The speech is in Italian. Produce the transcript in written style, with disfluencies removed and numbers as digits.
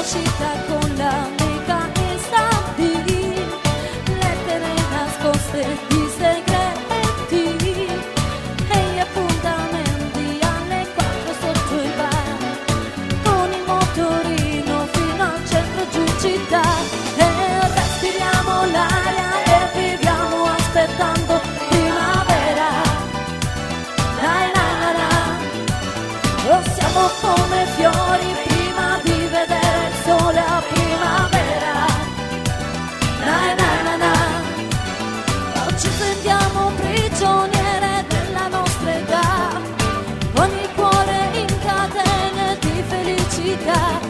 uscita con l'amica instabili, lettere nascoste di segreti e gli appuntamenti alle 4 sotto il bar, con il motorino fino al centro giù città, e respiriamo l'aria e viviamo aspettando primavera. Dai, na, na, na. Oh, siamo come fiori prima di vedere il sole a primavera. Dai, na, na, na. Oh, ci sentiamo prigioniere della nostra età, con il cuore in catene di felicità.